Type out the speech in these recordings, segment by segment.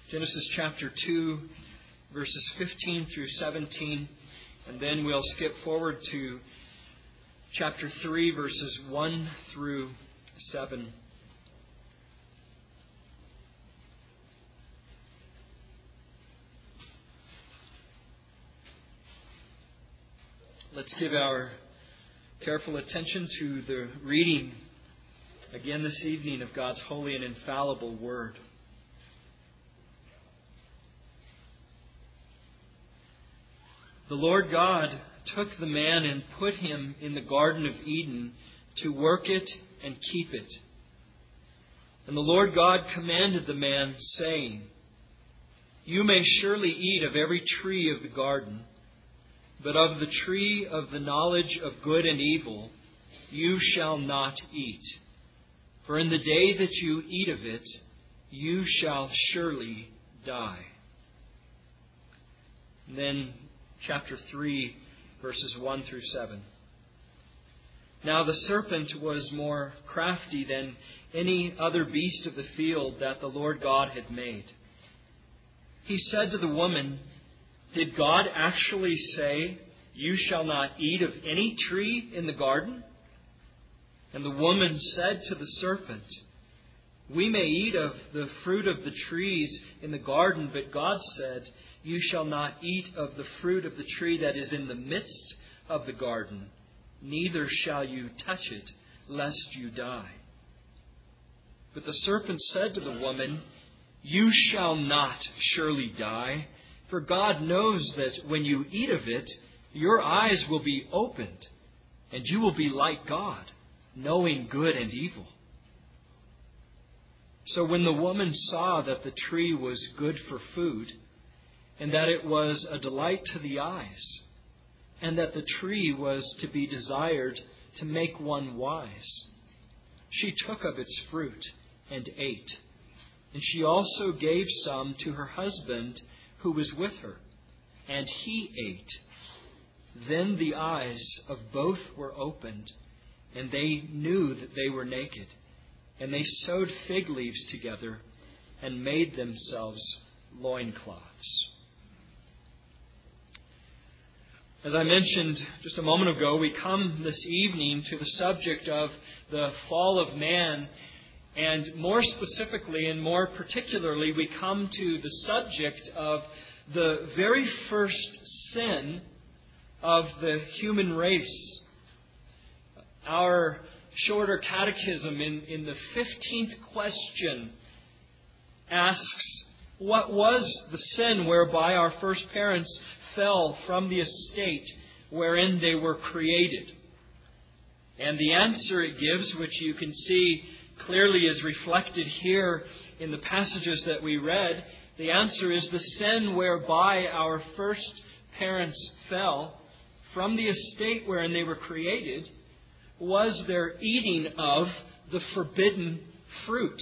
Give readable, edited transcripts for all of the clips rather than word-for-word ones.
Genesis chapter 2, verses 15 through 17. And then we'll skip forward to chapter 3, verses 1 through 7. Let's give our careful attention to the reading again this evening of God's holy and infallible Word. The Lord God took the man and put him in the Garden of Eden to work it and keep it. And the Lord God commanded the man, saying, "You may surely eat of every tree of the garden, but of the tree of the knowledge of good and evil you shall not eat. For in the day that you eat of it, you shall surely die." And then chapter 3, verses 1 through 7. Now the serpent was more crafty than any other beast of the field that the Lord God had made. He said to the woman, "Did God actually say, 'You shall not eat of any tree in the garden'?" And the woman said to the serpent, "We may eat of the fruit of the trees in the garden, but God said, 'You shall not eat of the fruit of the tree that is in the midst of the garden, neither shall you touch it, lest you die.' But the serpent said to the woman, 'You shall not surely die, for God knows that when you eat of it, your eyes will be opened, and you will be like God, knowing good and evil.' So when the woman saw that the tree was good for food, and that it was a delight to the eyes, and that the tree was to be desired to make one wise, she took of its fruit and ate. And she also gave some to her husband who was with her, and he ate. Then the eyes of both were opened, and they knew that they were naked. And they sewed fig leaves together and made themselves loincloths." As I mentioned just a moment ago, we come this evening to the subject of the fall of man. And more specifically and more particularly, we come to the subject of the very first sin of the human race. Our shorter catechism in the 15th question asks, what was the sin whereby our first parents fell from the estate wherein they were created? And the answer it gives, which you can see clearly is reflected here in the passages that we read, the answer is the sin whereby our first parents fell from the estate wherein they were created was their eating of the forbidden fruit.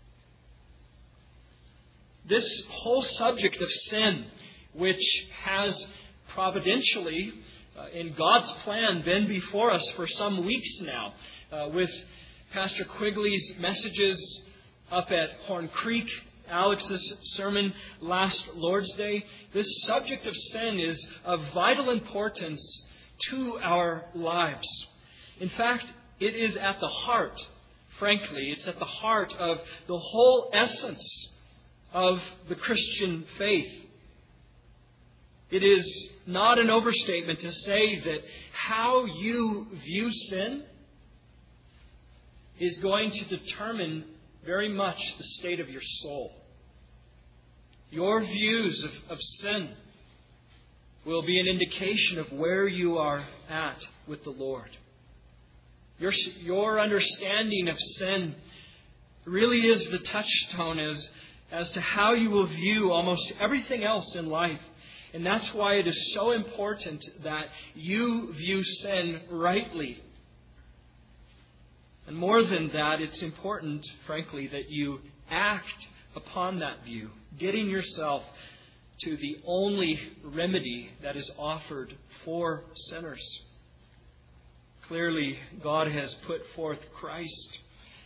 This whole subject of sin, which has providentially, in God's plan, been before us for some weeks now, with Pastor Quigley's messages up at Horn Creek, Alex's sermon last Lord's Day, this subject of sin is of vital importance to our lives. In fact, it is at the heart, frankly, it's at the heart of the whole essence of the Christian faith. It is not an overstatement to say that how you view sin is going to determine very much the state of your soul. Your views of sin will be an indication of where you are at with the Lord. Your understanding of sin really is the touchstone as to how you will view almost everything else in life. And that's why it is so important that you view sin rightly. And more than that, it's important, frankly, that you act upon that view, getting yourself to the only remedy that is offered for sinners. Clearly, God has put forth Christ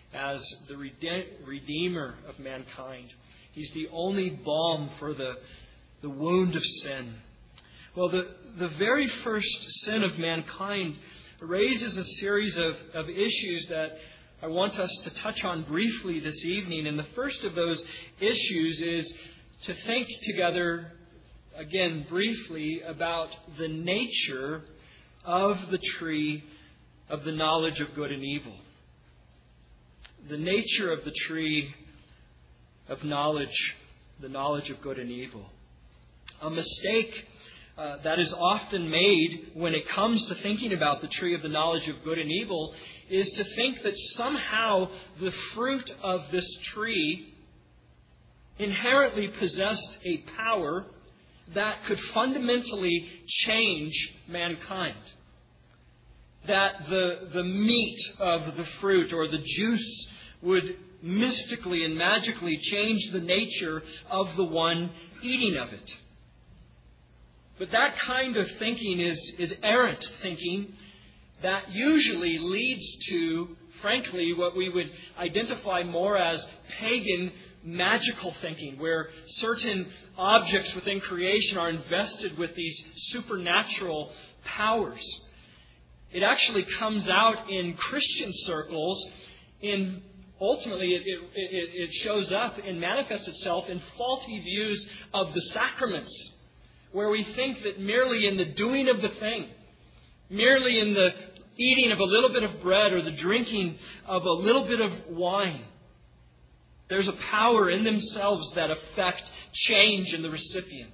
as the Redeemer of mankind. He's the only balm for the wound of sin. Well, the very first sin of mankind raises a series of issues that I want us to touch on briefly this evening. And the first of those issues is to think together, again, briefly, about the nature of the tree of the knowledge of good and evil. The nature of the tree of knowledge, the knowledge of good and evil. A mistake that is often made when it comes to thinking about the tree of the knowledge of good and evil is to think that somehow the fruit of this tree inherently possessed a power that could fundamentally change mankind. That the meat of the fruit or the juice would mystically and magically change the nature of the one eating of it. But that kind of thinking is errant thinking that usually leads to, frankly, what we would identify more as pagan magical thinking, where certain objects within creation are invested with these supernatural powers. It actually comes out in Christian circles in ultimately, it shows up and manifests itself in faulty views of the sacraments, where we think that merely in the doing of the thing, merely in the eating of a little bit of bread or the drinking of a little bit of wine, there's a power in themselves that affect change in the recipient.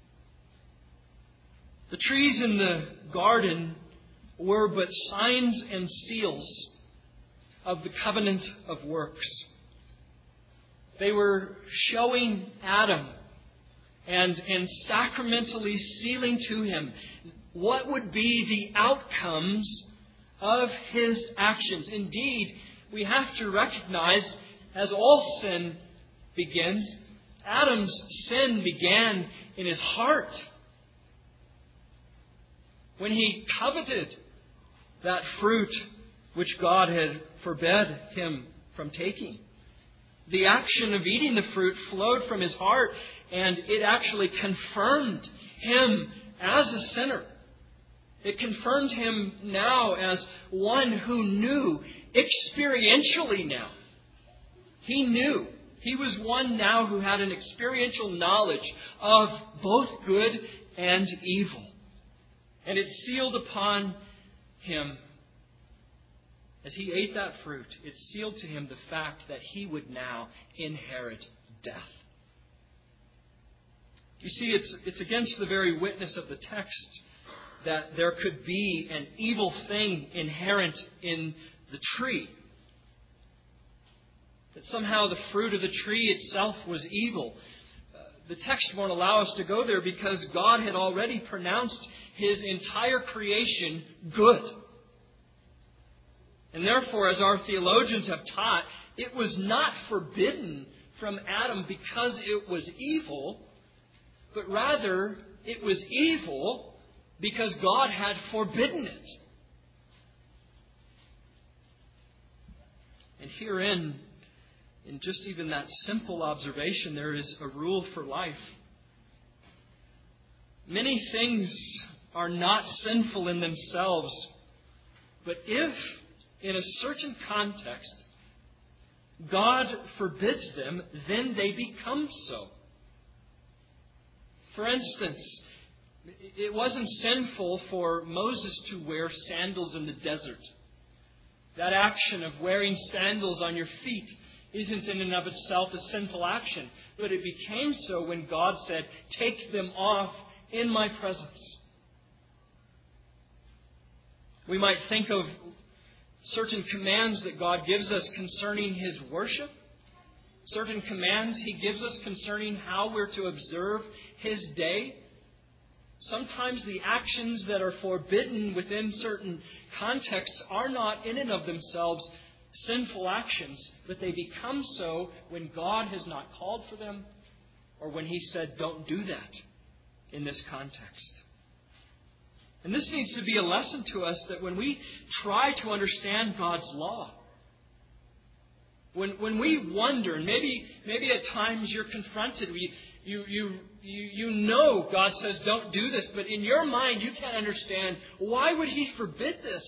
The trees in the garden were but signs and seals of the covenant of works. They were showing Adam and sacramentally sealing to him what would be the outcomes of his actions. Indeed, we have to recognize, as all sin begins, Adam's sin began in his heart. When he coveted that fruit which God had forbade him from taking. The action of eating the fruit flowed from his heart, and it actually confirmed him as a sinner. It confirmed him now as one who knew experientially now. He knew. He was one now who had an experiential knowledge of both good and evil. And it sealed upon him, as he ate that fruit, it sealed to him the fact that he would now inherit death. You see, it's against the very witness of the text that there could be an evil thing inherent in the tree. That somehow the fruit of the tree itself was evil. The text won't allow us to go there because God had already pronounced His entire creation good. And therefore, as our theologians have taught, it was not forbidden from Adam because it was evil, but rather it was evil because God had forbidden it. And herein, in just even that simple observation, there is a rule for life. Many things are not sinful in themselves, but if, in a certain context, God forbids them, then they become so. For instance, it wasn't sinful for Moses to wear sandals in the desert. That action of wearing sandals on your feet isn't in and of itself a sinful action, but it became so when God said, "Take them off in my presence." We might think of certain commands that God gives us concerning His worship, certain commands He gives us concerning how we're to observe His day. Sometimes the actions that are forbidden within certain contexts are not in and of themselves sinful actions, but they become so when God has not called for them or when He said, "Don't do that," in this context. And this needs to be a lesson to us that when we try to understand God's law, When we wonder, and maybe at times you're confronted, you know God says don't do this, but in your mind you can't understand, why would He forbid this?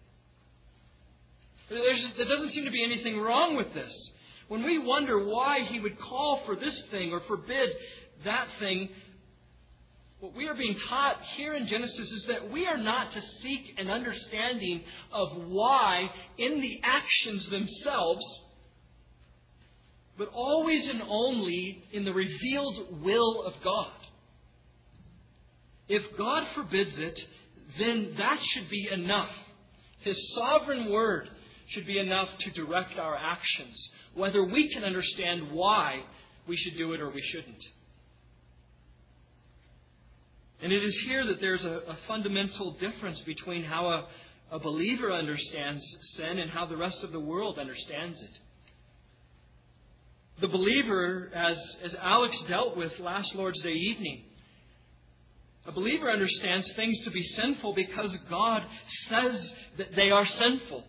There doesn't seem to be anything wrong with this. When we wonder why He would call for this thing or forbid that thing, what we are being taught here in Genesis is that we are not to seek an understanding of why in the actions themselves, but always and only in the revealed will of God. If God forbids it, then that should be enough. His sovereign word should be enough to direct our actions, whether we can understand why we should do it or we shouldn't. And it is here that there's a fundamental difference between how a believer understands sin and how the rest of the world understands it. The believer, as Alex dealt with last Lord's Day evening, a believer understands things to be sinful because God says that they are sinful.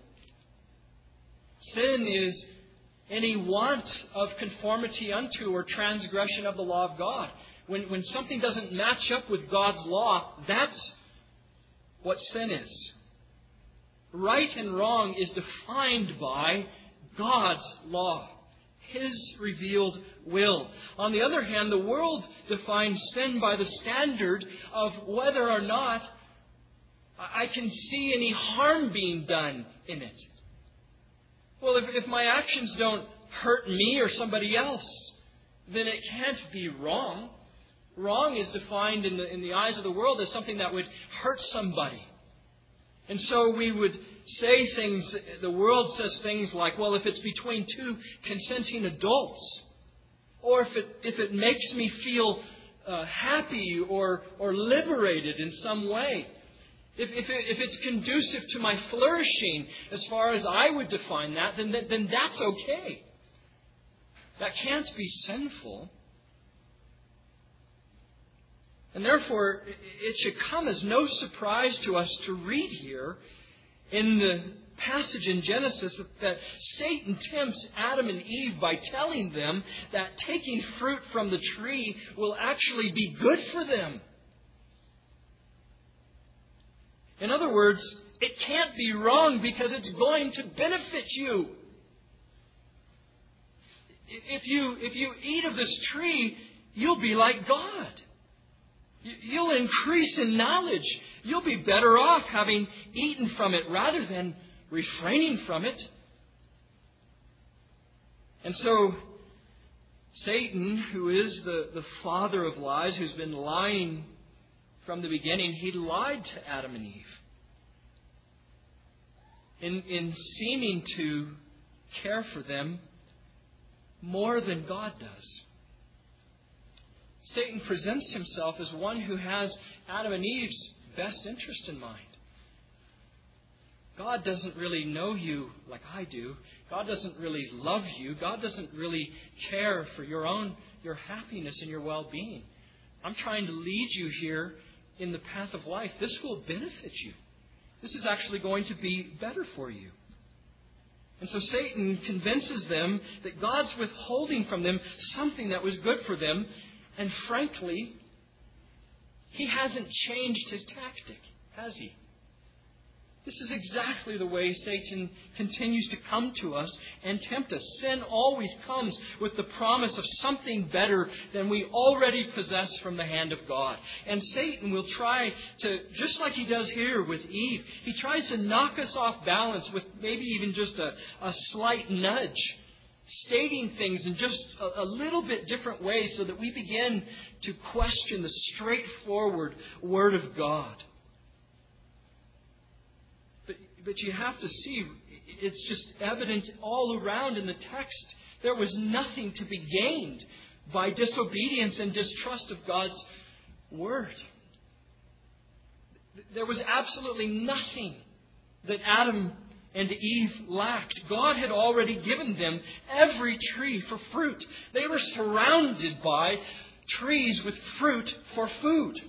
Sin is any want of conformity unto or transgression of the law of God. When something doesn't match up with God's law, that's what sin is. Right and wrong is defined by God's law, His revealed will. On the other hand, the world defines sin by the standard of whether or not I can see any harm being done in it. Well, if my actions don't hurt me or somebody else, then it can't be wrong. Wrong is defined in the eyes of the world as something that would hurt somebody. And so we would say things, the world says things like, well, if it's between two consenting adults, or if it makes me feel happy or liberated in some way, if it's conducive to my flourishing, as far as I would define that, then that's okay. That can't be sinful. And therefore, it should come as no surprise to us to read here in the passage in Genesis that Satan tempts Adam and Eve by telling them that taking fruit from the tree will actually be good for them. In other words, it can't be wrong because it's going to benefit you. If you eat of this tree, you'll be like God. You'll increase in knowledge. You'll be better off having eaten from it rather than refraining from it. And so Satan, who is the father of lies, who's been lying from the beginning, he lied to Adam and Eve. In seeming to care for them more than God does. Satan presents himself as one who has Adam and Eve's best interest in mind. God doesn't really know you like I do. God doesn't really love you. God doesn't really care for your happiness and your well-being. I'm trying to lead you here in the path of life. This will benefit you. This is actually going to be better for you. And so Satan convinces them that God's withholding from them something that was good for them. And frankly, he hasn't changed his tactic, has he? This is exactly the way Satan continues to come to us and tempt us. Sin always comes with the promise of something better than we already possess from the hand of God. And Satan will try to, just like he does here with Eve, he tries to knock us off balance with maybe even just a slight nudge, stating things in just a little bit different ways so that we begin to question the straightforward Word of God. But you have to see, it's just evident all around in the text. There was nothing to be gained by disobedience and distrust of God's Word. There was absolutely nothing that Adam and Eve lacked. God had already given them every tree for fruit. They were surrounded by trees with fruit for food.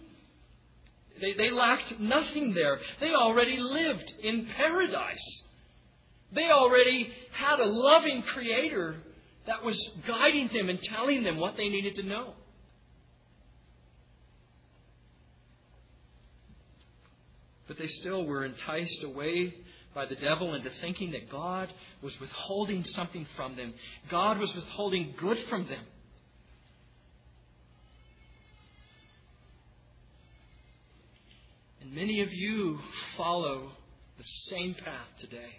They lacked nothing there. They already lived in paradise. They already had a loving Creator that was guiding them and telling them what they needed to know. But they still were enticed away by the devil into thinking that God was withholding something from them. God was withholding good from them. And many of you follow the same path today.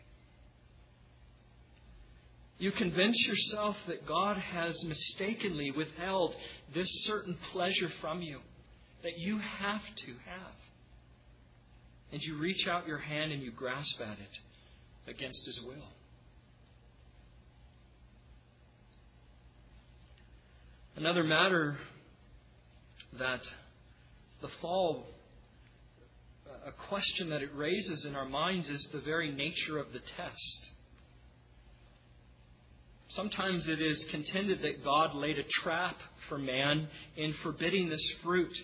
You convince yourself that God has mistakenly withheld this certain pleasure from you that you have to have. And you reach out your hand and you grasp at it against His will. Another matter that the fall, a question that it raises in our minds, is the very nature of the test. Sometimes it is contended that God laid a trap for man in forbidding this fruit.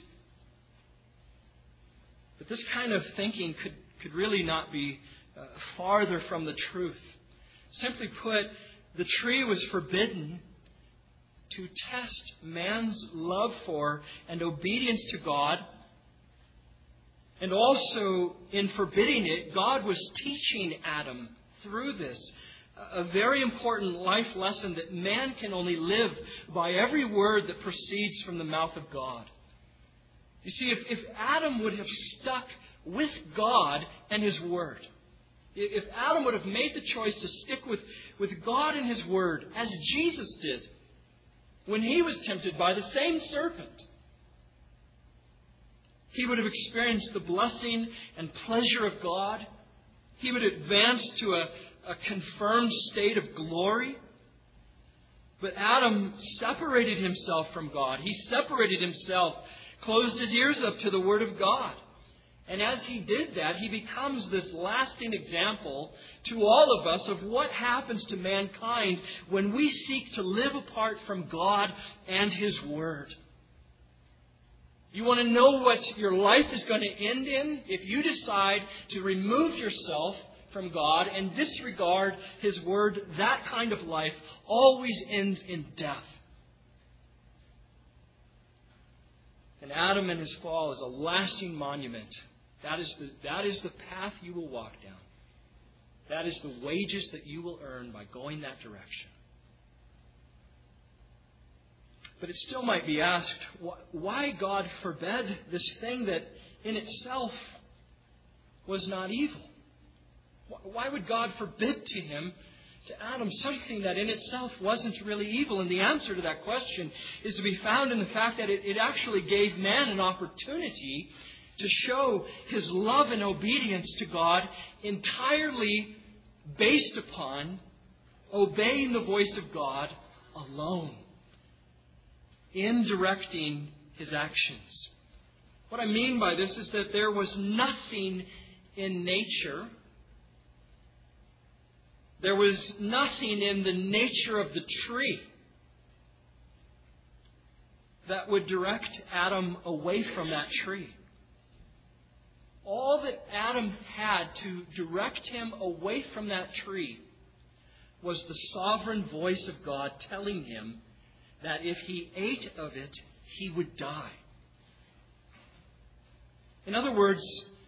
But this kind of thinking could really not be farther from the truth. Simply put, the tree was forbidden to test man's love for and obedience to God. And also, in forbidding it, God was teaching Adam through this a very important life lesson that man can only live by every word that proceeds from the mouth of God. You see, if Adam would have stuck with God and His Word, if Adam would have made the choice to stick with God and His Word, as Jesus did when He was tempted by the same serpent, he would have experienced the blessing and pleasure of God. He would advance to a confirmed state of glory. But Adam separated himself from God. He separated himself, closed his ears up to the Word of God. And as he did that, he becomes this lasting example to all of us of what happens to mankind when we seek to live apart from God and His Word. You want to know what your life is going to end in? If you decide to remove yourself from God and disregard His Word, that kind of life always ends in death. And Adam and his fall is a lasting monument. That is the path you will walk down. That is the wages that you will earn by going that direction. But it still might be asked, why God forbade this thing that in itself was not evil? Why would God forbid to Adam something that in itself wasn't really evil? And the answer to that question is to be found in the fact that it actually gave man an opportunity to show his love and obedience to God entirely based upon obeying the voice of God alone in directing his actions. What I mean by this is that there was nothing in nature, there was nothing in the nature of the tree that would direct Adam away from that tree. All that Adam had to direct him away from that tree was the sovereign voice of God telling him that if he ate of it, he would die. In other words,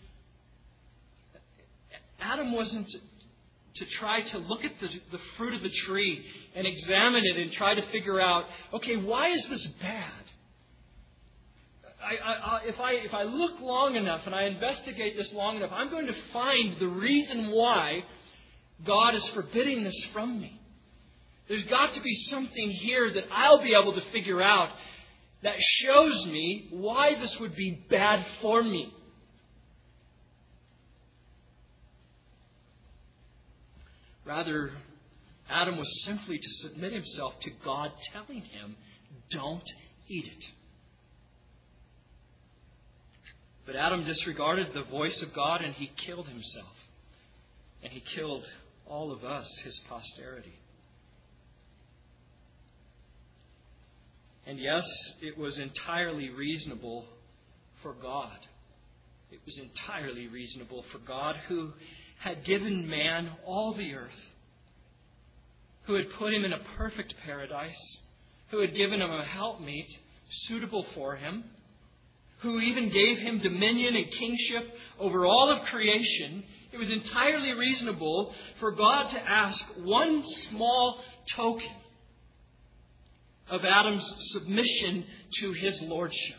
Adam wasn't to try to look at the fruit of the tree and examine it and try to figure out, okay, why is this bad? If I look long enough and I investigate this long enough, I'm going to find the reason why God is forbidding this from me. There's got to be something here that I'll be able to figure out that shows me why this would be bad for me. Rather, Adam was simply to submit himself to God telling him, don't eat it. But Adam disregarded the voice of God and he killed himself. And he killed all of us, his posterity. And yes, it was entirely reasonable for God. It was entirely reasonable for God, who had given man all the earth, who had put him in a perfect paradise, who had given him a helpmeet suitable for him, who even gave him dominion and kingship over all of creation, it was entirely reasonable for God to ask one small token of Adam's submission to his lordship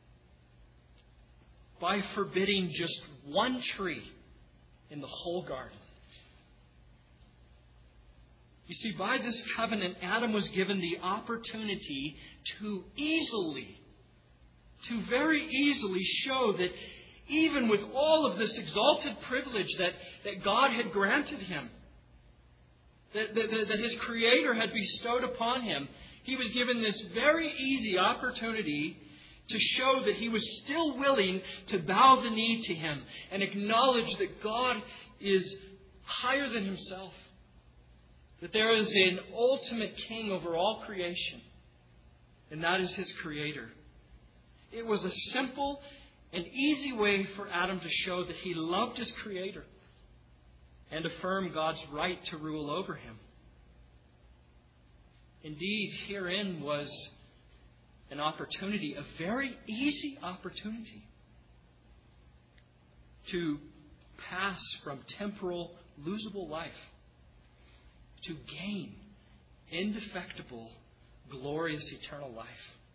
by forbidding just one tree in the whole garden. You see, by this covenant, Adam was given the opportunity to very easily show that even with all of this exalted privilege that God had granted him, that his Creator had bestowed upon him, he was given this very easy opportunity to show that he was still willing to bow the knee to Him and acknowledge that God is higher than himself, that there is an ultimate king over all creation, and that is his Creator. It was a simple and easy way for Adam to show that he loved his Creator and affirm God's right to rule over him. Indeed, herein was an opportunity, a very easy opportunity, to pass from temporal, losable life to gain indefectible, glorious, eternal life.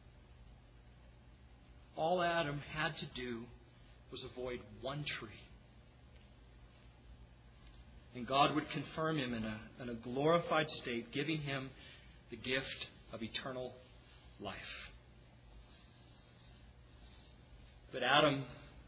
All Adam had to do was avoid one tree. And God would confirm him in a glorified state, giving him the gift of eternal life. But Adam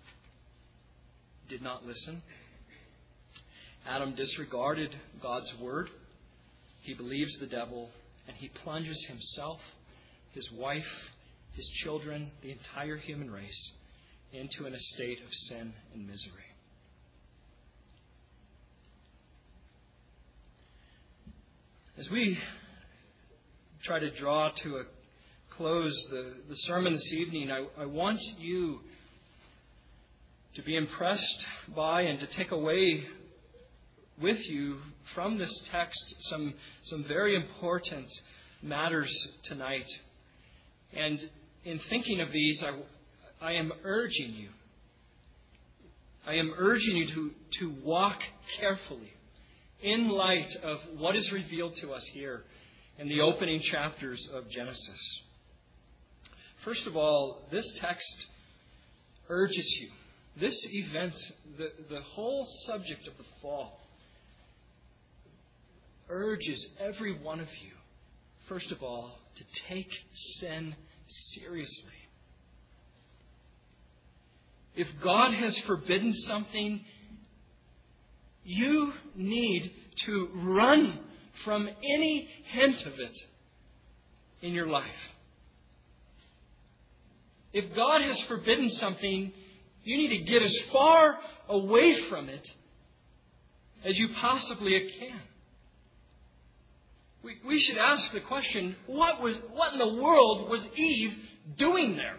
did not listen. Adam disregarded God's word. He believes the devil, and he plunges himself, his wife, his children, the entire human race, into an estate of sin and misery. As we try to draw to a close the sermon this evening, I want you to be impressed by and to take away with you from this text some very important matters tonight. And in thinking of these, I am urging you. I am urging you to walk carefully in light of what is revealed to us here in the opening chapters of Genesis. First of all, this text urges you. This event, the whole subject of the fall, urges every one of you, first of all, to take sin seriously. If God has forbidden something, you need to run from any hint of it in your life. If God has forbidden something, you need to get as far away from it as you possibly can. We should ask the question, what in the world was Eve doing there?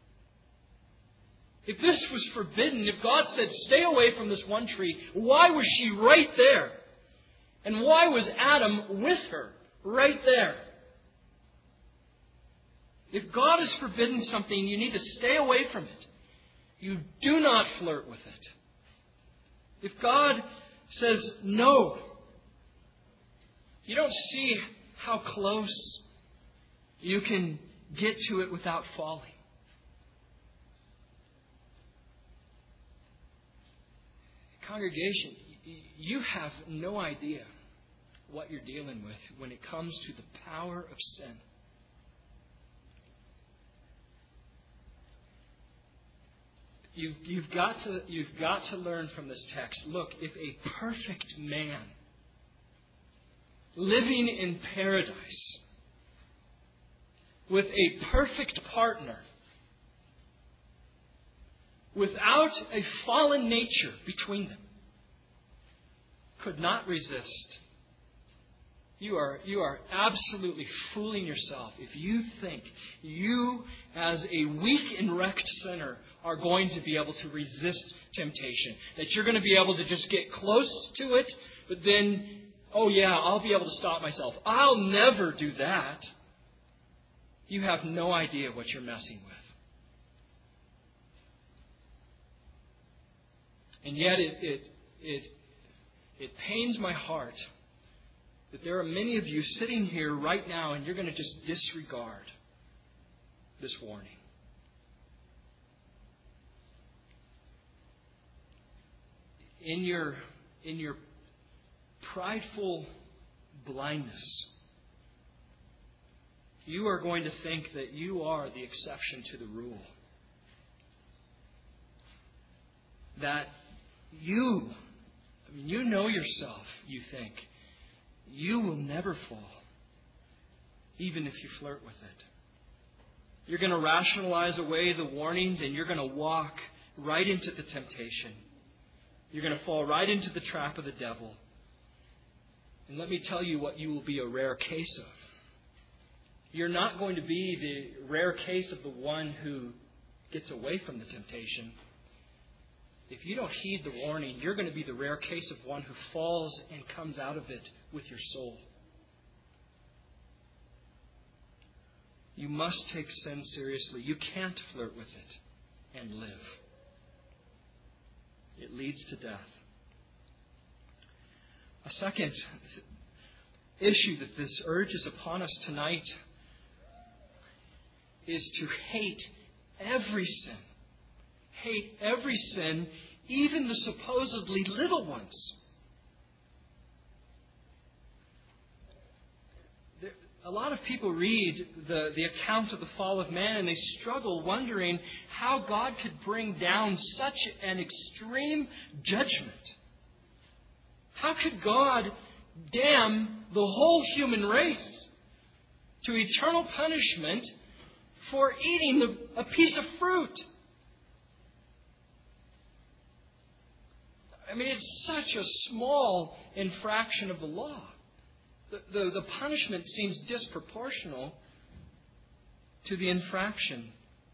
If this was forbidden, if God said, stay away from this one tree, why was she right there? And why was Adam with her right there? If God has forbidden something, you need to stay away from it. You do not flirt with it. If God says no, you don't see how close you can get to it without falling. Congregation, you have no idea what you're dealing with when it comes to the power of sin. You've got to learn from this text. Look, if a perfect man living in paradise with a perfect partner, without a fallen nature between them, could not resist, you are absolutely fooling yourself if you think you, as a weak and wrecked sinner, are going to be able to resist temptation. That you're going to be able to just get close to it, but then oh yeah, I'll be able to stop myself. I'll never do that. You have no idea what you're messing with. And yet it pains my heart that there are many of you sitting here right now and you're going to just disregard this warning. In your prideful blindness, you are going to think that you are the exception to the rule. That you know yourself, you think. You will never fall, even if you flirt with it. You're going to rationalize away the warnings and you're going to walk right into the temptation. You're going to fall right into the trap of the devil. And let me tell you what you will be a rare case of. You're not going to be the rare case of the one who gets away from the temptation. If you don't heed the warning, you're going to be the rare case of one who falls and comes out of it with your soul. You must take sin seriously. You can't flirt with it and live. It leads to death. A second issue that this urges upon us tonight is to hate every sin. Hate every sin, even the supposedly little ones. A lot of people read the account of the fall of man and they struggle wondering how God could bring down such an extreme judgment. How could God damn the whole human race to eternal punishment for eating a piece of fruit? I mean, it's such a small infraction of the law. The punishment seems disproportional to the infraction.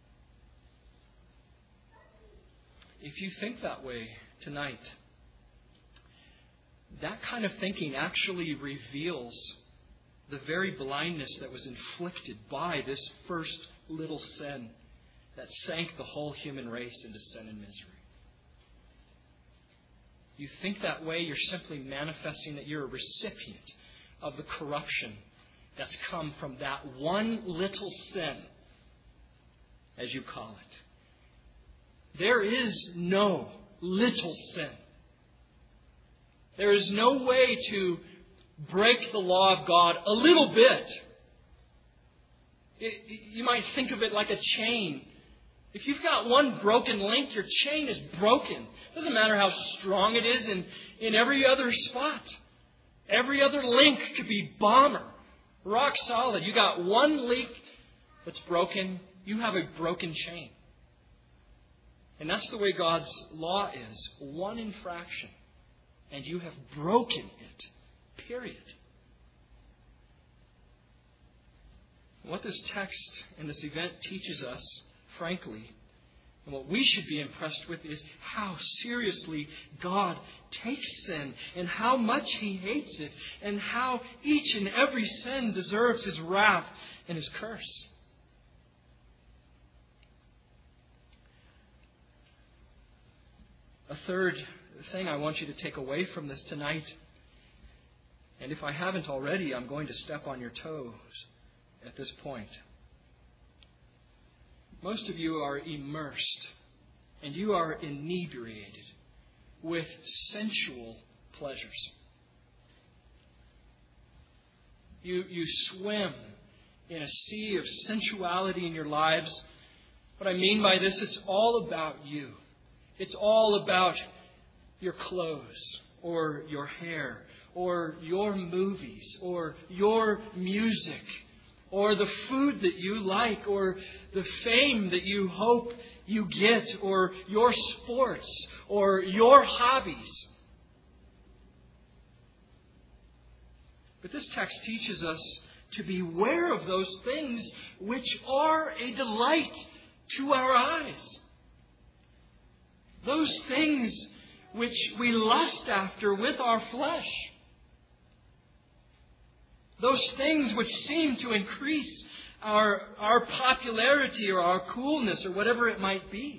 If you think that way tonight, that kind of thinking actually reveals the very blindness that was inflicted by this first little sin that sank the whole human race into sin and misery. You think that way, you're simply manifesting that you're a recipient of the corruption that's come from that one little sin, as you call it. There is no little sin. There is no way to break the law of God a little bit. You might think of it like a chain. If you've got one broken link, your chain is broken. It doesn't matter how strong it is in every other spot. Every other link could be bomber, rock solid. You got one link that's broken, you have a broken chain. And that's the way God's law is. One infraction, and you have broken it. Period. What this text and this event teaches us, frankly, and what we should be impressed with is how seriously God takes sin and how much He hates it and how each and every sin deserves His wrath and His curse. A third thing I want you to take away from this tonight, and if I haven't already, I'm going to step on your toes at this point. Most of you are immersed and you are inebriated with sensual pleasures. You swim in a sea of sensuality in your lives. What I mean by this, it's all about you. It's all about your clothes or your hair or your movies or your music, or the food that you like, or the fame that you hope you get, or your sports, or your hobbies. But this text teaches us to beware of those things which are a delight to our eyes. Those things which we lust after with our flesh. Those things which seem to increase our popularity or our coolness or whatever it might be.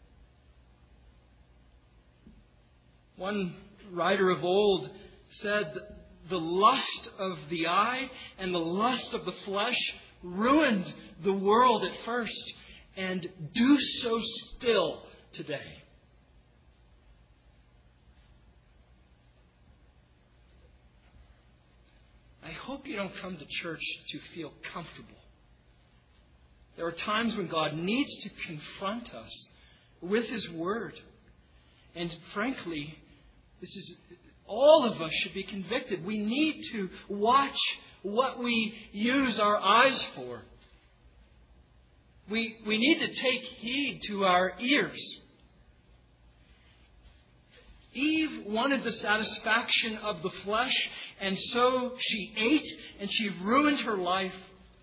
One writer of old said, the lust of the eye and the lust of the flesh ruined the world at first and do so still today. I hope you don't come to church to feel comfortable. There are times when God needs to confront us with His Word. And frankly, all of us should be convicted. We need to watch what we use our eyes for. We need to take heed to our ears. Eve wanted the satisfaction of the flesh, and so she ate and she ruined her life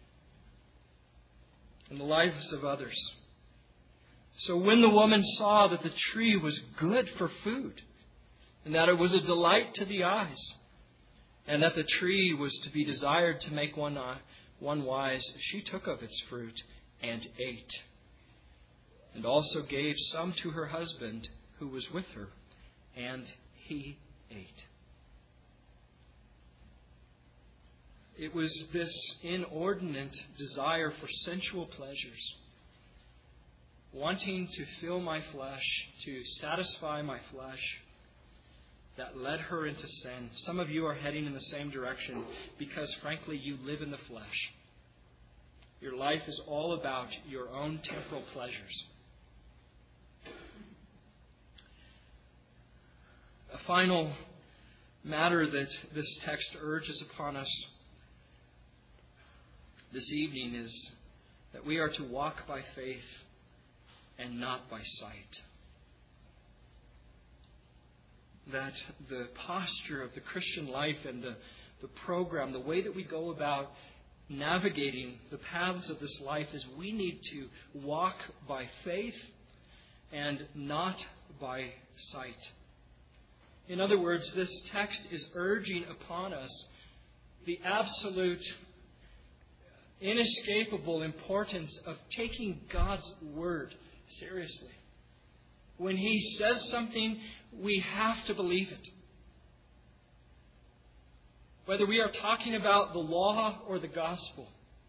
and the lives of others. So when the woman saw that the tree was good for food, and that it was a delight to the eyes, and that the tree was to be desired to make one wise, she took of its fruit and ate, and also gave some to her husband who was with her, and he ate. It was this inordinate desire for sensual pleasures, wanting to fill my flesh, to satisfy my flesh, that led her into sin. Some of you are heading in the same direction because, frankly, you live in the flesh. Your life is all about your own temporal pleasures. A final matter that this text urges upon us this evening is that we are to walk by faith and not by sight. That the posture of the Christian life and the program, the way that we go about navigating the paths of this life is we need to walk by faith and not by sight. In other words, this text is urging upon us the absolute, inescapable importance of taking God's Word seriously. When He says something, we have to believe it. Whether we are talking about the law or the gospel,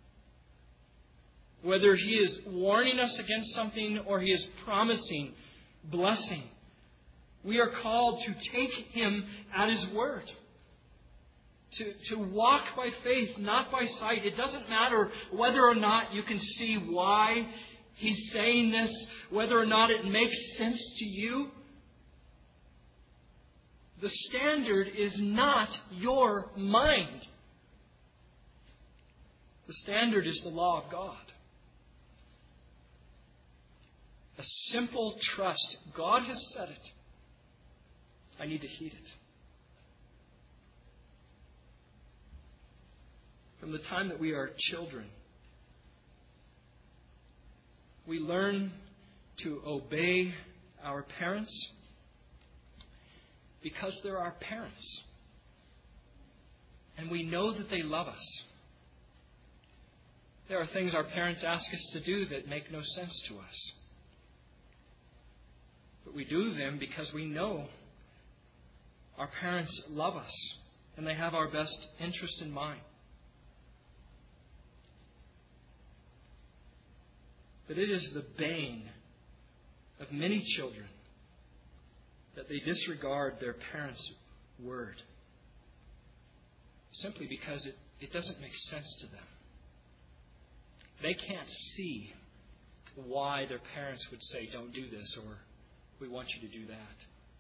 whether He is warning us against something or He is promising blessing, we are called to take Him at His word. To walk by faith, not by sight. It doesn't matter whether or not you can see why He's saying this, whether or not it makes sense to you. The standard is not your mind. The standard is the law of God. A simple trust. God has said it. I need to heed it. From the time that we are children, we learn to obey our parents because they're our parents. And we know that they love us. There are things our parents ask us to do that make no sense to us. But we do them because we know our parents love us and they have our best interest in mind. But it is the bane of many children that they disregard their parents' word simply because it doesn't make sense to them. They can't see why their parents would say, don't do this, or we want you to do that.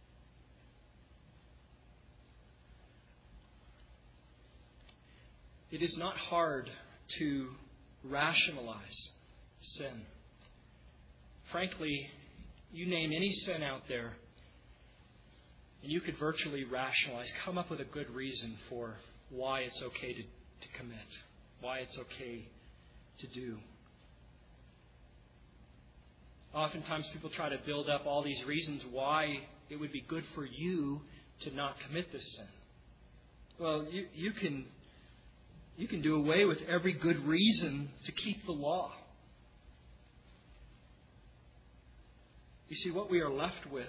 It is not hard to rationalize sin. Frankly, you name any sin out there, and you could virtually rationalize, come up with a good reason for why it's okay to commit, why it's okay to do. Oftentimes people try to build up all these reasons why it would be good for you to not commit this sin. Well, you can You can do away with every good reason to keep the law. You see, what we are left with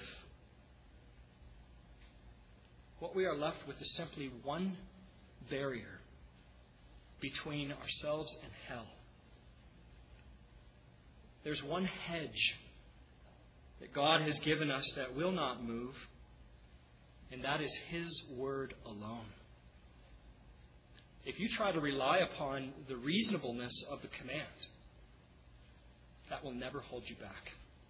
is simply one barrier between ourselves and hell. There's one hedge that God has given us that will not move, and that is His Word alone. If you try to rely upon the reasonableness of the command, that will never hold you back.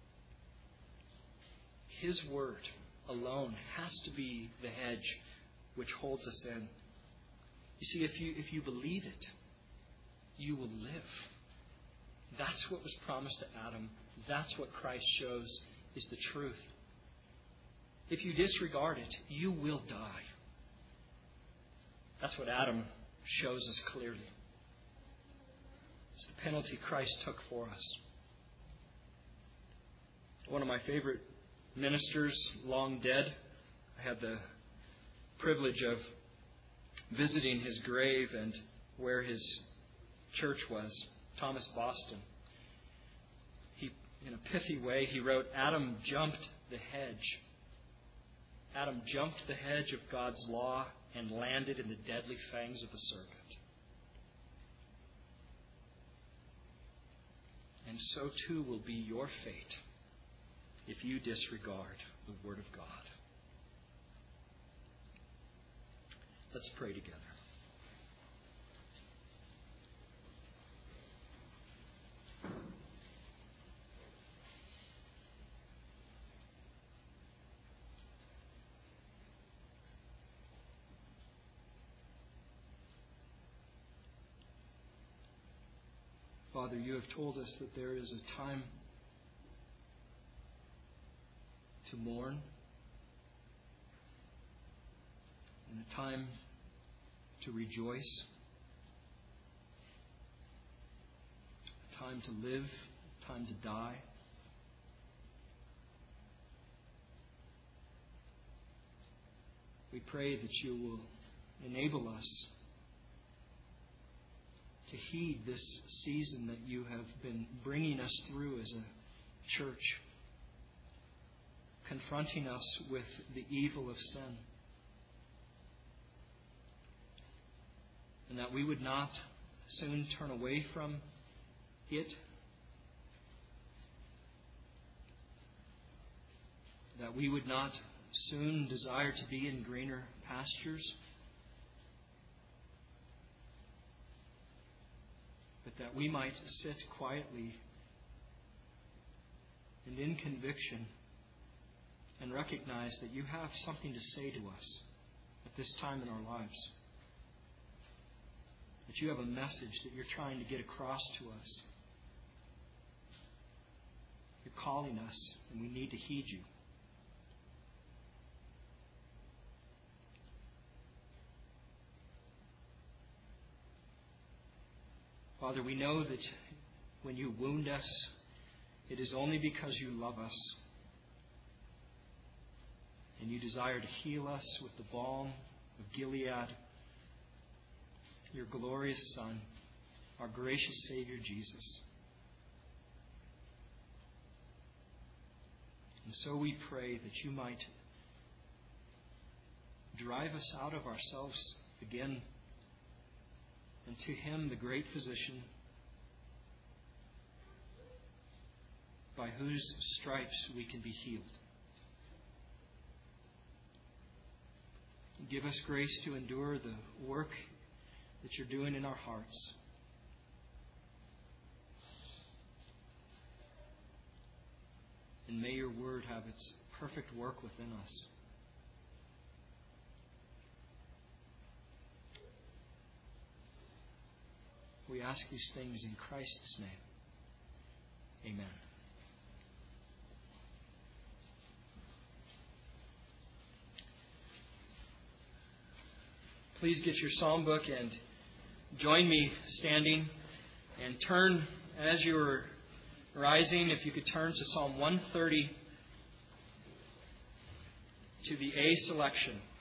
His Word alone has to be the hedge which holds us in. You see, if you believe it, you will live. That's what was promised to Adam. That's what Christ shows is the truth. If you disregard it, you will die. That's what Adam shows us clearly. It's the penalty Christ took for us. One of my favorite ministers, long dead, I had the privilege of visiting his grave and where his church was, Thomas Boston. He, in a pithy way, he wrote, Adam jumped the hedge. Adam jumped the hedge of God's law and landed in the deadly fangs of the serpent. And so too will be your fate if you disregard the Word of God. Let's pray together. Father, you have told us that there is a time to mourn and a time to rejoice, a time to live, a time to die. We pray that you will enable us to heed this season that you have been bringing us through as a church, confronting us with the evil of sin. And that we would not soon turn away from it, that we would not soon desire to be in greener pastures, but that we might sit quietly and in conviction and recognize that you have something to say to us at this time in our lives. That you have a message that you're trying to get across to us. You're calling us, and we need to heed you. Father, we know that when you wound us, it is only because you love us. And you desire to heal us with the balm of Gilead, your glorious Son, our gracious Savior Jesus. And so we pray that you might drive us out of ourselves again, and to Him, the great physician, by whose stripes we can be healed. Give us grace to endure the work that you're doing in our hearts. And may your word have its perfect work within us. We ask these things in Christ's name. Amen. Please get your psalm book and join me standing and turn as you're rising, if you could turn to Psalm 130 to the A selection.